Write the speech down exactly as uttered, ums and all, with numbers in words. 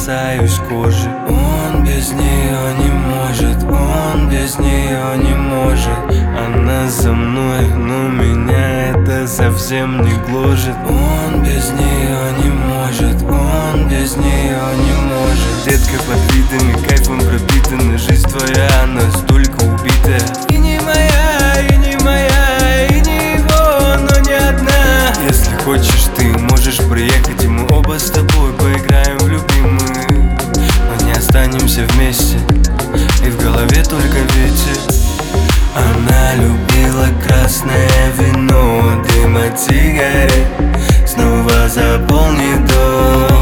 касаюсь кожи. Он без нее не может, он без нее не может. Она за мной, но меня это совсем не гложет. Он без нее не может, он без нее не может. Детка под видами, кайфом пропитана. Жизнь твоя настолько убитая. И не моя, и не моя, и не его, но не одна. Если хочешь, ты можешь приехать, и мы оба с тобой поиграем в любимые. Но не останемся вместе, и в голове только ветер. Она любила красное вино, дым от сигарет снова заполнит дом.